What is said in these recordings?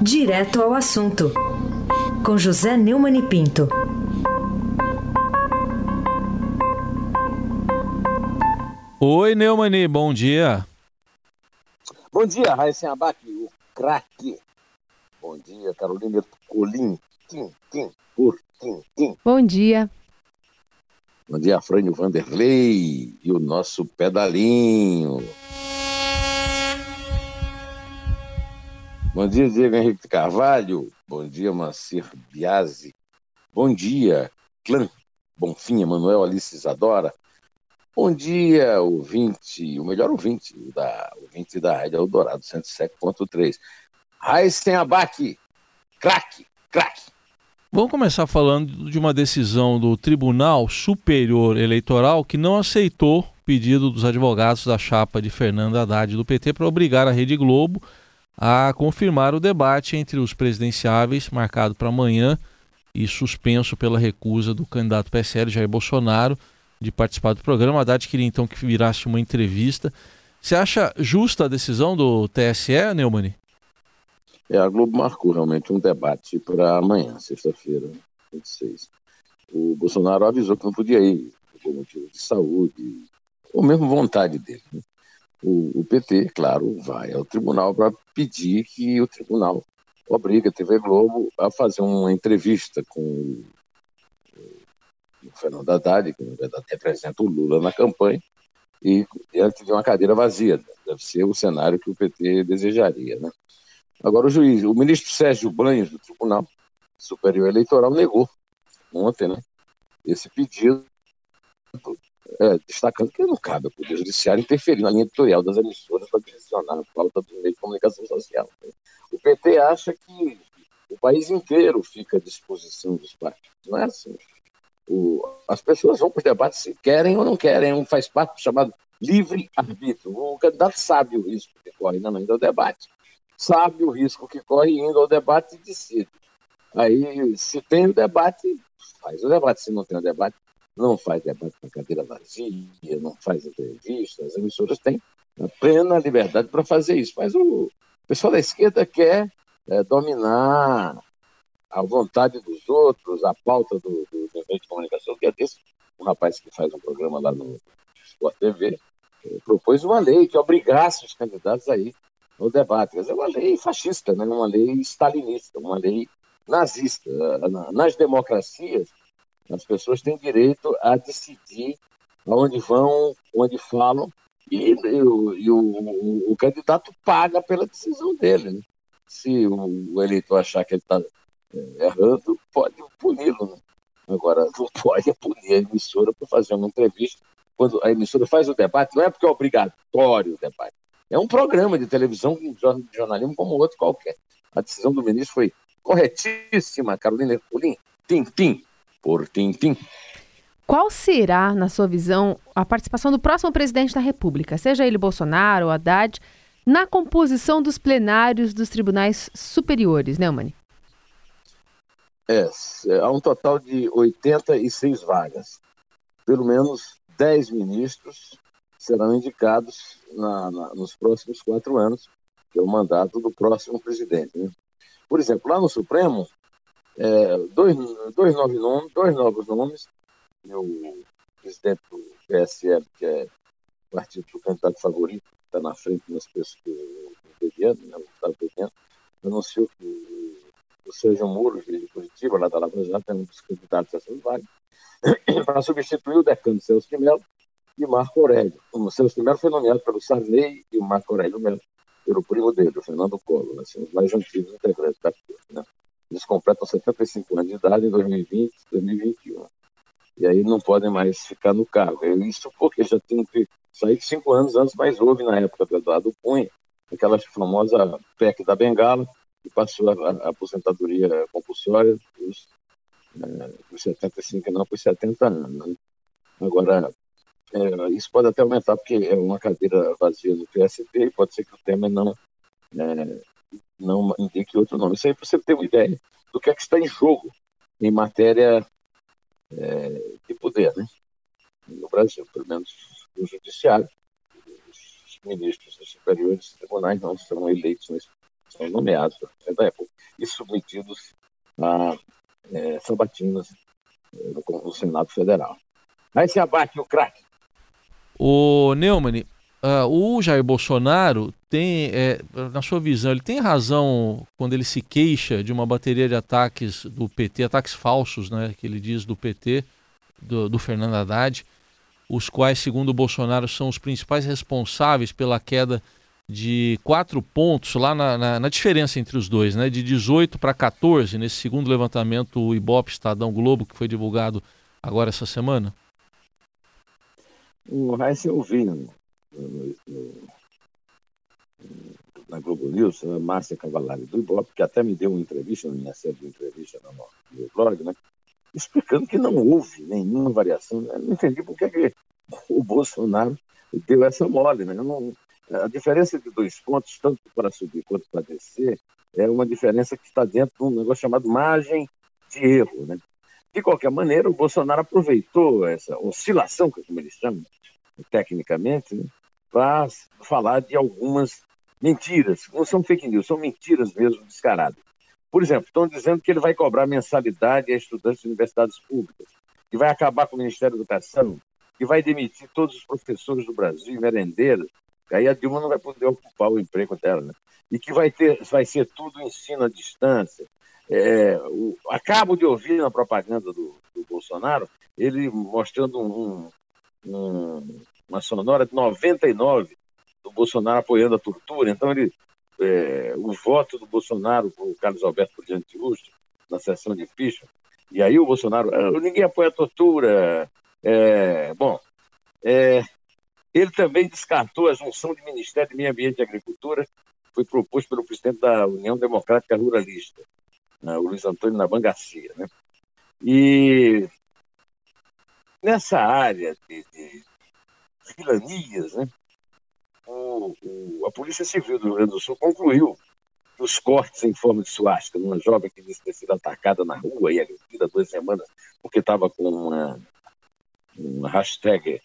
Direto ao assunto, com José Neumann e Pinto. Oi, Neumann, bom dia. Bom dia, Raíssen Abac, o craque. Bom dia, Carolina Ercolim. Tim. Bom dia. Bom dia, Afrânio Vanderlei e o nosso pedalinho. Bom dia, Diego Henrique Carvalho. Bom dia, Macir Biasi. Bom dia, Clã Bonfim, Emanuel Alice Isadora. Bom dia, ouvinte, o melhor ouvinte da Rádio Eldorado 107.3. Raíssen Abac, craque. Vamos começar falando de uma decisão do Tribunal Superior Eleitoral que não aceitou o pedido dos advogados da chapa de Fernando Haddad do PT para obrigar a Rede Globo a confirmar o debate entre os presidenciáveis marcado para amanhã e suspenso pela recusa do candidato PSL, Jair Bolsonaro, de participar do programa. Haddad queria então que virasse uma entrevista. Você acha justa a decisão do TSE, Neumann? A Globo marcou realmente um debate para amanhã, sexta-feira, 26. O Bolsonaro avisou que não podia ir, por motivo de saúde, ou mesmo vontade dele, né? O PT, claro, vai ao tribunal para pedir que o tribunal obrigue a TV Globo a fazer uma entrevista com o Fernando Haddad, que na verdade representa o Lula na campanha, e antes de uma cadeira vazia. Deve ser o cenário que o PT desejaria, né? Agora o ministro Sérgio Banhos, do Tribunal Superior Eleitoral, negou ontem, né, esse pedido, destacando que não cabe ao Poder Judiciário interferir na linha editorial das emissoras para direcionar a pauta do meio de comunicação social. O PT acha que o país inteiro fica à disposição dos partidos. Não é assim. As pessoas vão para os debates se querem ou não querem, faz parte do chamado livre-arbítrio. O candidato sabe o risco que corre não indo ao debate, sabe o risco que corre indo ao debate e decide. Aí, se tem o debate, faz o debate. Se não tem o debate, não faz debate com cadeira vazia, não faz entrevista. As emissoras têm a plena liberdade para fazer isso. Mas o pessoal da esquerda quer dominar a vontade dos outros, a pauta do meio de comunicação, que é desse. Um rapaz que faz um programa lá no Sport TV propôs uma lei que obrigasse os candidatos a ir ao debate. Quer dizer, uma lei fascista, né? Uma lei stalinista, uma lei nazista. Nas democracias, as pessoas têm direito a decidir aonde vão, onde falam, e o candidato paga pela decisão dele, né? Se o eleitor achar que ele está errando, pode puni-lo, né? Agora, não pode punir a emissora por fazer uma entrevista. Quando a emissora faz o debate, não é porque é obrigatório o debate. É um programa de televisão, de jornalismo como outro qualquer. A decisão do ministro foi corretíssima, Carolina Ercolim. Tim. Qual será, na sua visão, a participação do próximo presidente da República, seja ele Bolsonaro ou Haddad, na composição dos plenários dos tribunais superiores, Neumann? Há um total de 86 vagas. Pelo menos 10 ministros serão indicados nos próximos 4 anos, que é o mandato do próximo presidente, né? Por exemplo, lá no Supremo, dois novos nomes, e o presidente do PSL, que é o partido do candidato favorito, que está na frente das pessoas do Bebiano, anunciou que o Sérgio Moro, de Curitiba, lá da Lava Jato, é um dos candidatos a essas vagas, para substituir o decano Celso de Mello e Marco Aurélio. O Celso de Mello foi nomeado pelo Sarney e o Marco Aurélio Mello pelo primo dele, o Fernando Collor, assim, os mais antigos integrantes da corte, né? Eles completam 75 anos de idade em 2020, 2021. E aí não podem mais ficar no cargo. Isso porque já tem que sair 5 anos antes, mas houve na época do Eduardo Cunha aquela famosa PEC da Bengala, que passou a aposentadoria compulsória dos 75 e não por 70 anos. Né? Agora, isso pode até aumentar, porque é uma cadeira vazia no PST e pode ser que o Temer não indique outro nome. Isso aí para você ter uma ideia do que é que está em jogo em matéria de poder, né? No Brasil, pelo menos no judiciário. Os ministros dos superiores tribunais não serão eleitos, mas são nomeados pelo presidente da República e submetidos a sabatinas no Senado Federal. Aí se abate o craque. O Neumann, o Jair Bolsonaro tem, na sua visão, ele tem razão quando ele se queixa de uma bateria de ataques do PT, ataques falsos, né, que ele diz do PT, do Fernando Haddad, os quais, segundo o Bolsonaro, são os principais responsáveis pela queda de 4 pontos lá na diferença entre os dois, né, de 18 para 14, nesse segundo levantamento, o Ibope Estadão Globo, que foi divulgado agora essa semana? O Raíssa eu vi na Globo News, a Márcia Cavallari do Ibope, que até me deu uma entrevista, na minha série de entrevista no meu blog, né, explicando que não houve nenhuma variação. Eu não entendi por que o Bolsonaro deu essa mole, né? A diferença de 2 pontos, tanto para subir quanto para descer, é uma diferença que está dentro de um negócio chamado margem de erro, né? De qualquer maneira, o Bolsonaro aproveitou essa oscilação, como eles chamam, tecnicamente, né, para falar de algumas mentiras. Não são fake news, são mentiras mesmo descaradas. Por exemplo, estão dizendo que ele vai cobrar mensalidade a estudantes de universidades públicas, que vai acabar com o Ministério da Educação, que vai demitir todos os professores do Brasil, merendeiros, que aí a Dilma não vai poder ocupar o emprego dela, né? E que vai ser tudo ensino à distância. Acabo de ouvir na propaganda do Bolsonaro, ele mostrando uma sonora de 99 do Bolsonaro apoiando a tortura. Então, o voto do Bolsonaro para o Carlos Alberto Pugliese de Lusto, na sessão de impeachment, e aí o Bolsonaro, ninguém apoia a tortura. Ele também descartou a junção de Ministério de Meio Ambiente e Agricultura, que foi proposto pelo presidente da União Democrática Ruralista, o Luiz Antônio Naban Garcia, né? E nessa área de vilanias, né, a Polícia Civil do Rio Grande do Sul concluiu que os cortes em forma de suástica numa jovem que disse ter sido atacada na rua e agredida 2 semanas porque estava com uma hashtag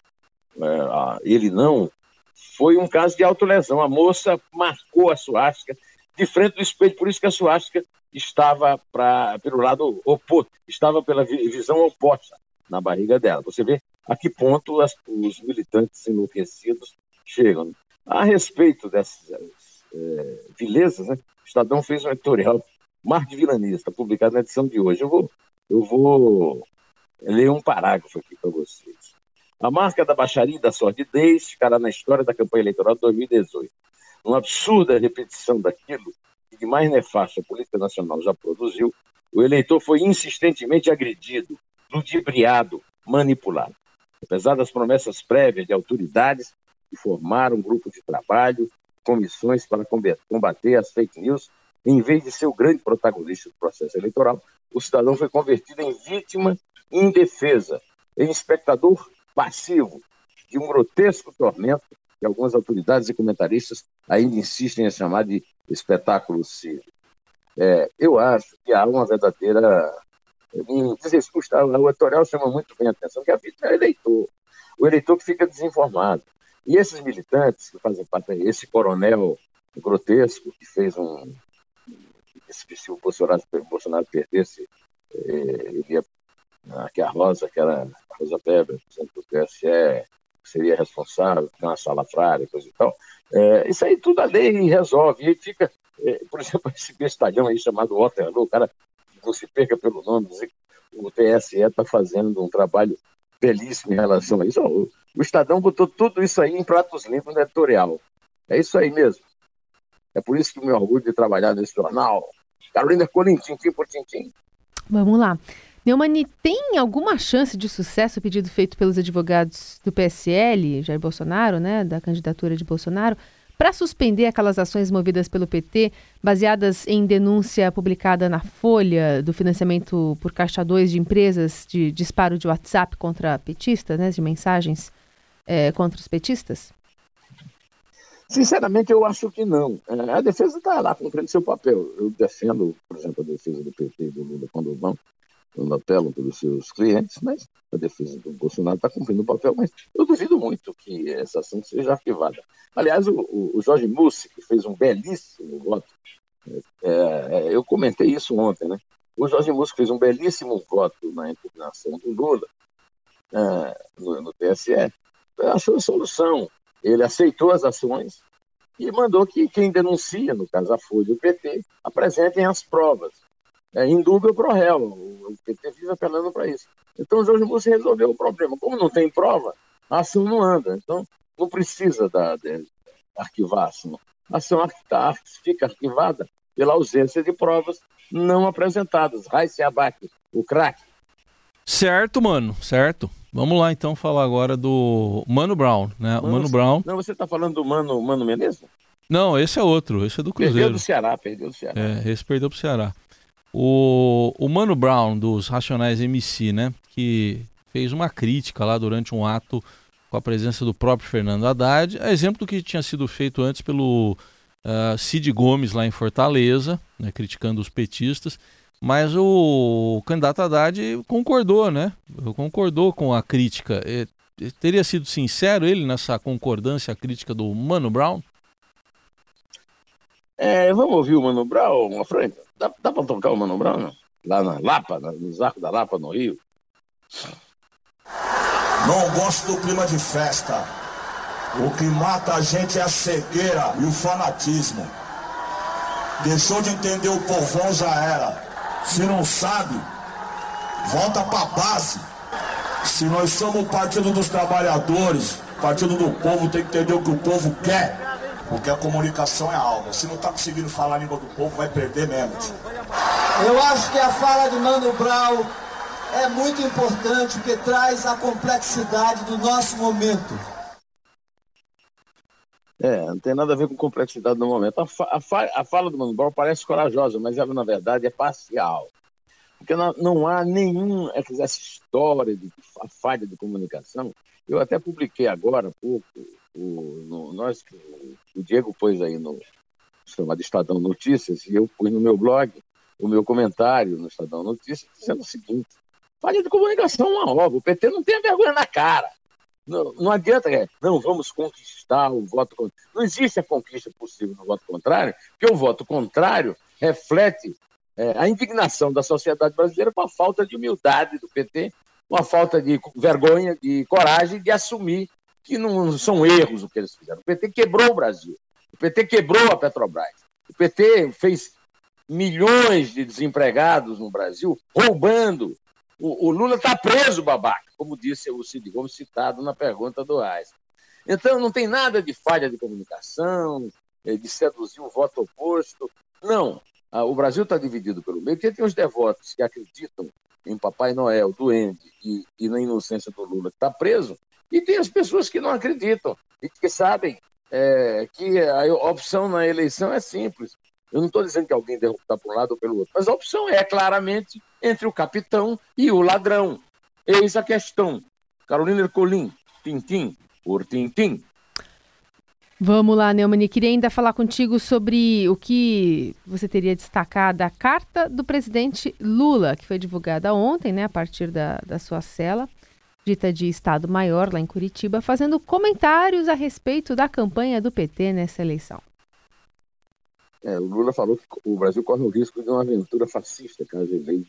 ele não, foi um caso de autolesão. A moça marcou a suástica de frente do espelho, por isso que a suástica estava pelo lado oposto, estava pela visão oposta na barriga dela. Você vê a que ponto os militantes enlouquecidos chegam. A respeito dessas vilezas, né, o Estadão fez um editorial, Mar de Vilanias, está publicado na edição de hoje. Eu vou ler um parágrafo aqui para vocês. A marca da baixaria e da sordidez ficará na história da campanha eleitoral de 2018. Uma absurda repetição daquilo que de mais nefasto a política nacional já produziu, o eleitor foi insistentemente agredido, ludibriado, manipulado. Apesar das promessas prévias de autoridades que formaram um grupo de trabalho, comissões para combater as fake news, em vez de ser o grande protagonista do processo eleitoral, o cidadão foi convertido em vítima indefesa, em espectador passivo de um grotesco tormento que algumas autoridades e comentaristas ainda insistem em chamar de espetáculo cívico. Eu acho que há uma verdadeira... O editorial chama muito bem a atenção, que a vítima é o eleitor que fica desinformado. E esses militantes que fazem parte, esse coronel grotesco que fez que se o Bolsonaro perdesse, ele ia que a Rosa Weber, presidente do TSE, seria responsável, tem uma salafrária, coisa e tal. Isso aí tudo a lei resolve. E aí fica, por exemplo, esse bestalhão aí chamado Waterloo, o cara não se perca pelo nome, dizer que o TSE está fazendo um trabalho belíssimo em relação a isso. O Estadão botou tudo isso aí em pratos limpos no editorial. É isso aí mesmo. É por isso que eu me orgulho de trabalhar nesse jornal. Carolina Colim, tintim por tintim. Vamos lá. Neumann, tem alguma chance de sucesso o pedido feito pelos advogados do PSL, Jair Bolsonaro, né, da candidatura de Bolsonaro, para suspender aquelas ações movidas pelo PT, baseadas em denúncia publicada na Folha do financiamento por Caixa 2 de empresas de disparo de WhatsApp contra petistas, né, de mensagens contra os petistas? Sinceramente, eu acho que não. A defesa está lá cumprindo seu papel. Eu defendo, por exemplo, a defesa do PT e do Lula quando apelam pelos seus clientes, mas a defesa do Bolsonaro está cumprindo o papel. Mas eu duvido muito que essa ação seja arquivada. Aliás, o Jorge Mussi, que fez um belíssimo voto Eu comentei isso ontem, né? O Jorge Musco fez um belíssimo voto na impugnação do Lula no TSE. Achou a solução. Ele aceitou as ações e mandou que quem denuncia, no caso a Folha e o PT, apresentem as provas. Indúbio pro réu. O PT vive apelando para isso. Então o Jorge Musco resolveu o problema. Como não tem prova, a ação não anda. Então não precisa de arquivar a ação. A ação fica arquivada pela ausência de provas não apresentadas. Raíssa Abac, o craque. Certo, mano, certo. Vamos lá, então, falar agora do Mano Brown, né? Mano Brown... Não, você está falando do Mano Menezes? Não, esse é outro, esse é do Cruzeiro. Perdeu do Ceará. Esse perdeu pro Ceará. O Mano Brown, dos Racionais MC, né? Que fez uma crítica lá durante um ato com a presença do próprio Fernando Haddad, a exemplo do que tinha sido feito antes pelo Cid Gomes lá em Fortaleza, né, criticando os petistas, mas o candidato Haddad concordou, né? Concordou com a crítica. Teria sido sincero ele nessa concordância à crítica do Mano Brown? Vamos ouvir o Mano Brown, Frank? Dá para tocar o Mano Brown, não? Lá na Lapa, nos Arcos da Lapa, no Rio. Não gosto do clima de festa. O que mata a gente é a cegueira e o fanatismo. Deixou de entender o povão, já era. Se não sabe, volta pra base. Se nós somos o Partido dos Trabalhadores, Partido do Povo, tem que entender o que o povo quer. Porque a comunicação é algo. Se não tá conseguindo falar a língua do povo, vai perder mesmo. Eu acho que a fala de Mano Brown é muito importante, porque traz a complexidade do nosso momento. Não tem nada a ver com complexidade no momento. A fala do Mano Brown parece corajosa, mas ela, na verdade, é parcial. Porque não há essa história de falha de comunicação. Eu até publiquei agora há pouco, o Diego pôs aí no chamado Estadão Notícias, e eu pus no meu blog o meu comentário no Estadão Notícias, dizendo o seguinte: falha de comunicação é uma obra, o PT não tem vergonha na cara. Não adianta, não, vamos conquistar o voto contrário. Não existe a conquista possível no voto contrário, porque o voto contrário reflete a indignação da sociedade brasileira com a falta de humildade do PT, com a falta de vergonha, de coragem de assumir que não são erros o que eles fizeram. O PT quebrou o Brasil, o PT quebrou a Petrobras, o PT fez milhões de desempregados no Brasil roubando. O Lula está preso, babaca, como disse o Cid Gomes, citado na pergunta do Reis. Então, não tem nada de falha de comunicação, de seduzir o voto oposto. Não. O Brasil está dividido pelo meio, porque tem os devotos que acreditam em Papai Noel, Duende e na inocência do Lula, que está preso, e tem as pessoas que não acreditam e que sabem que a opção na eleição é simples. Eu não estou dizendo que alguém deve optar por um lado ou pelo outro, mas a opção é claramente entre o capitão e o ladrão. Eis a questão. Carolina Ercolim, tintim por tintim. Vamos lá, Neumann. Queria ainda falar contigo sobre o que você teria destacado da carta do presidente Lula, que foi divulgada ontem, né, a partir da sua cela, dita de Estado-Maior, lá em Curitiba, fazendo comentários a respeito da campanha do PT nessa eleição. O Lula falou que o Brasil corre o risco de uma aventura fascista, caso eleito.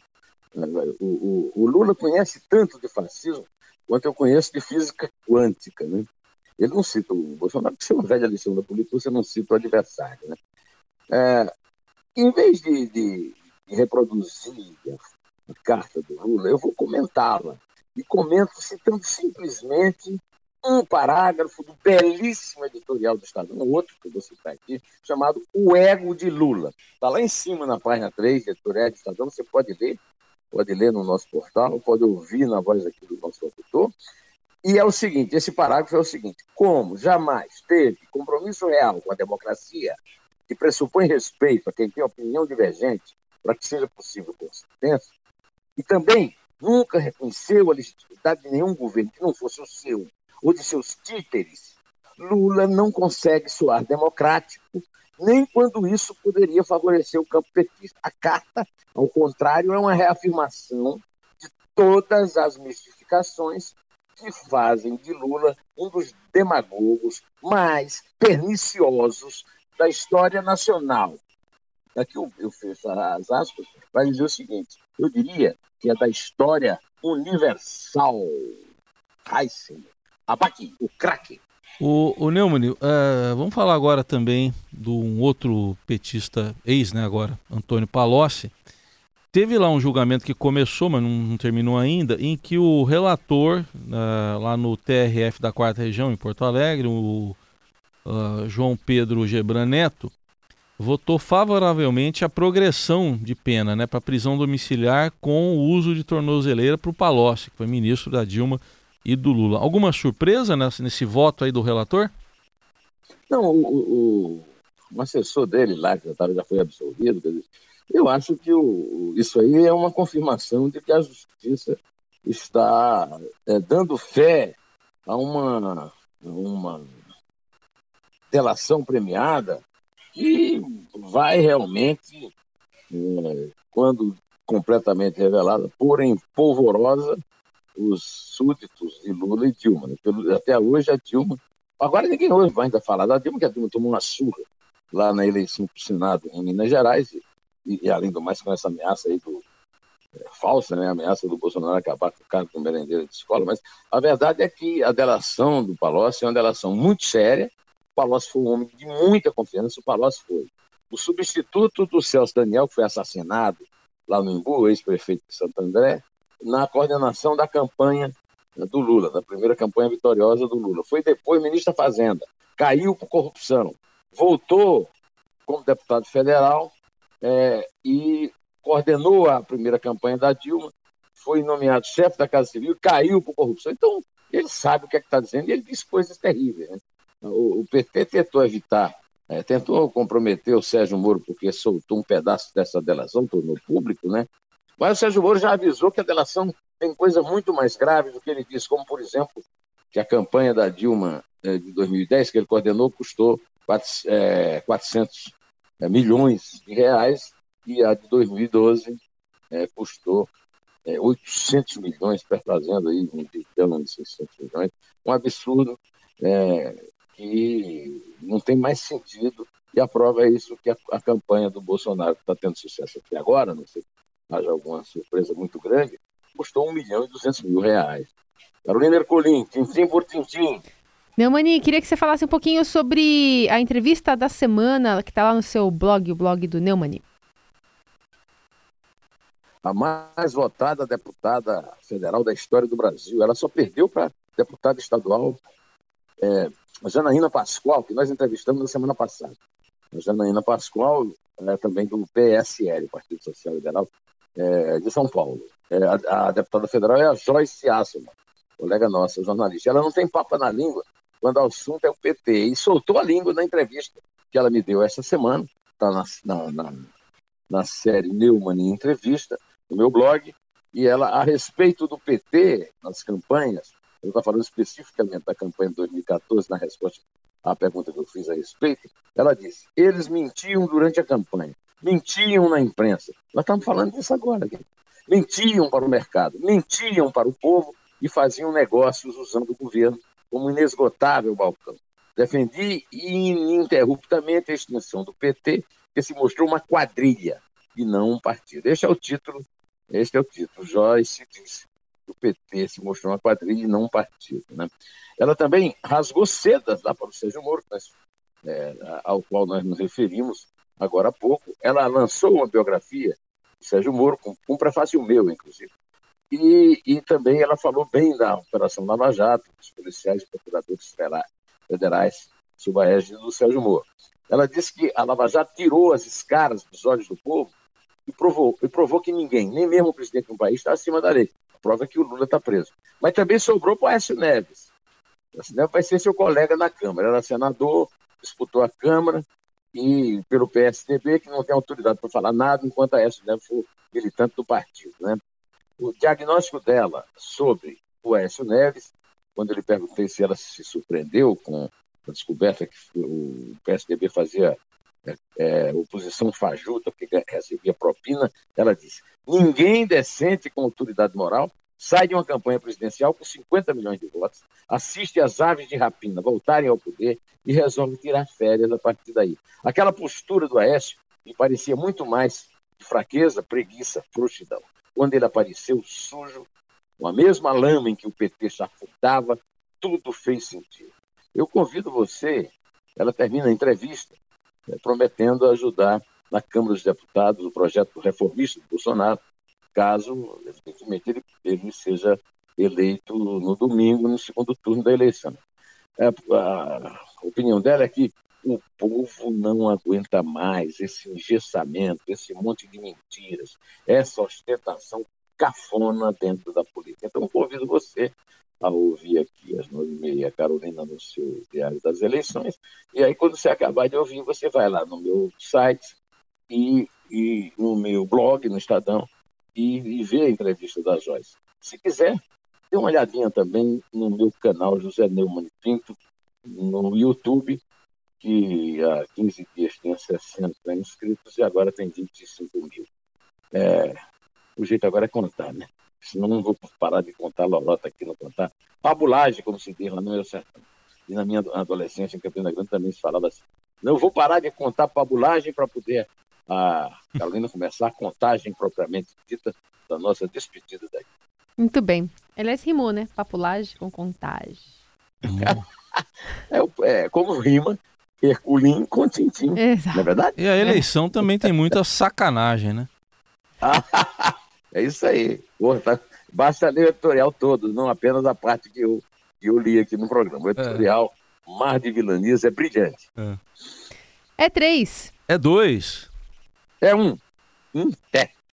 O Lula conhece tanto de fascismo quanto eu conheço de física quântica, né? Ele não cita o Bolsonaro, porque você é uma velha lição da política, você não cita o adversário, né? Em vez de reproduzir a carta do Lula, eu vou comentá-la. E comento citando simplesmente um parágrafo do belíssimo editorial do Estadão, outro que eu vou citar aqui, chamado O Ego de Lula. Está lá em cima na página 3, editorial do Estadão, você pode ler no nosso portal, pode ouvir na voz aqui do nosso autor. E é o seguinte, esse parágrafo é o seguinte: como jamais teve compromisso real com a democracia, que pressupõe respeito a quem tem opinião divergente, para que seja possível consistência, e também nunca reconheceu a legitimidade de nenhum governo que não fosse o seu, ou de seus títeres, Lula não consegue soar democrático, nem quando isso poderia favorecer o campo petista. A carta, ao contrário, é uma reafirmação de todas as mistificações que fazem de Lula um dos demagogos mais perniciosos da história nacional. aqui eu fecho as aspas, vai dizer o seguinte: eu diria que é da história universal. Heisen, Abaqui, o craque. O Neumann, vamos falar agora também de um outro petista ex, né, agora, Antônio Palocci. Teve lá um julgamento que começou, mas não terminou ainda, em que o relator, lá no TRF da 4ª Região, em Porto Alegre, o João Pedro Gebran Neto, votou favoravelmente a progressão de pena, né, para prisão domiciliar com o uso de tornozeleira para o Palocci, que foi ministro da Dilma e do Lula. Alguma surpresa nesse voto aí do relator? Não, o assessor dele lá, que já foi absolvido, eu acho que isso aí é uma confirmação de que a justiça está dando fé a uma delação premiada que vai realmente, quando completamente revelada, pôr em polvorosa os súditos de Lula e Dilma. Né? Até hoje a Dilma... Agora ninguém ouve ainda falar da Dilma, que a Dilma tomou uma surra lá na eleição para o Senado em Minas Gerais, e além do mais com essa ameaça aí falsa, né? A ameaça do Bolsonaro acabar com o cargo de merendeira de escola, mas a verdade é que a delação do Palocci é uma delação muito séria. O Palocci foi um homem de muita confiança, o Palocci foi o substituto do Celso Daniel, que foi assassinado lá no Embu, ex-prefeito de Santo André, na coordenação da campanha do Lula, da primeira campanha vitoriosa do Lula. Foi depois ministro da Fazenda, caiu por corrupção, voltou como deputado federal e coordenou a primeira campanha da Dilma, foi nomeado chefe da Casa Civil, caiu por corrupção. Então, ele sabe o que é que está dizendo e ele diz coisas terríveis. Né? O PT tentou evitar, tentou comprometer o Sérgio Moro porque soltou um pedaço dessa delação, tornou público, né? Mas o Sérgio Moro já avisou que a delação tem coisa muito mais grave do que ele disse, como, por exemplo, que a campanha da Dilma de 2010, que ele coordenou, custou 400 milhões de reais, e a de 2012 custou 800 milhões, trazendo aí um bilhão de 600 milhões. Um absurdo que não tem mais sentido, e a prova é isso, que a campanha do Bolsonaro, que está tendo sucesso até agora, não sei se haja alguma surpresa muito grande, custou R$1.200.000. Carolina Ercolim, tintim por tintim. Neumann, queria que você falasse um pouquinho sobre a entrevista da semana que está lá no seu blog, o blog do Neumann. A mais votada deputada federal da história do Brasil. Ela só perdeu para deputada estadual Janaína Pascoal, que nós entrevistamos na semana passada. A Janaína Pascoal é também do PSL, Partido Social Liberal, de São Paulo. A deputada federal é a Joyce Asselman, colega nossa, jornalista. Ela não tem papo na língua quando o assunto é o PT. E soltou a língua na entrevista que ela me deu essa semana, está na série Neumann em Entrevista, no meu blog, e ela, a respeito do PT, nas campanhas, eu estou falando especificamente da campanha de 2014, na resposta à pergunta que eu fiz a respeito, ela disse: eles mentiam durante a campanha, mentiam na imprensa. Nós estamos falando disso agora, gente. Mentiam para o mercado, mentiam para o povo e faziam negócios usando o governo como inesgotável balcão. Defendi ininterruptamente a extinção do PT, que se mostrou uma quadrilha e não um partido. Este é o título. Joyce disse que o PT se mostrou uma quadrilha e não um partido. Né? Ela também rasgou sedas lá para o Sérgio Moro, ao qual nós nos referimos agora há pouco. Ela lançou uma biografia do Sérgio Moro, com um prefácio meu, inclusive. E também ela falou bem da Operação Lava Jato, dos policiais e procuradores federais sob a égide do Sérgio Moro. Ela disse que a Lava Jato tirou as escaras dos olhos do povo e provou que ninguém, nem mesmo o presidente de um país, está acima da lei. A prova é que o Lula está preso. Mas também sobrou para o Aécio Neves. O Aécio Neves vai ser seu colega na Câmara. Era senador, disputou a Câmara, e pelo PSDB, que não tem autoridade para falar nada, enquanto a Aécio Neves for militante do partido. Né? O diagnóstico dela sobre o Aécio Neves, quando ele perguntei se ela se surpreendeu com a descoberta que o PSDB fazia oposição fajuta, porque recebia propina, ela disse: ninguém decente com autoridade moral sai de uma campanha presidencial com 50 milhões de votos, assiste as aves de rapina voltarem ao poder e resolve tirar férias a partir daí. Aquela postura do Aécio me parecia muito mais de fraqueza, preguiça, frouxidão. Quando ele apareceu sujo, com a mesma lama em que o PT chafurdava, tudo fez sentido. Eu convido você, ela termina a entrevista, prometendo ajudar na Câmara dos Deputados o projeto reformista do Bolsonaro, caso, evidentemente, ele seja eleito no domingo, no segundo turno da eleição. A opinião dela é que o povo não aguenta mais esse engessamento, esse monte de mentiras, essa ostentação cafona dentro da política. Então, convido você a ouvir aqui às 9h30 a Carolina no seu Diário das Eleições, e aí quando você acabar de ouvir, você vai lá no meu site e no meu blog, no Estadão, e vê a entrevista da Joyce. Se quiser, dê uma olhadinha também no meu canal José Neumann Pinto, no YouTube, que há 15 dias tinha 60 inscritos e agora tem 25 mil. O jeito agora é contar, né? Senão não vou parar de contar lorota aqui, não contar. Pabulagem, como se diz lá no meu sertão. E na minha adolescência, em Campina Grande, também se falava assim. Não vou parar de contar pabulagem para poder a Carolina começar a contagem propriamente dita da nossa despedida daí. Muito bem. Aliás, rimou, né? Papulagem com contagem. Como rima Herculim com Tintim. Exato. Não é verdade? E a eleição também tem muita sacanagem, né? É isso aí. Basta ler o editorial todo, não apenas a parte que eu li aqui no programa. O editorial Mar de Vilanias é brilhante. É 3. É 2. É 1. Pé.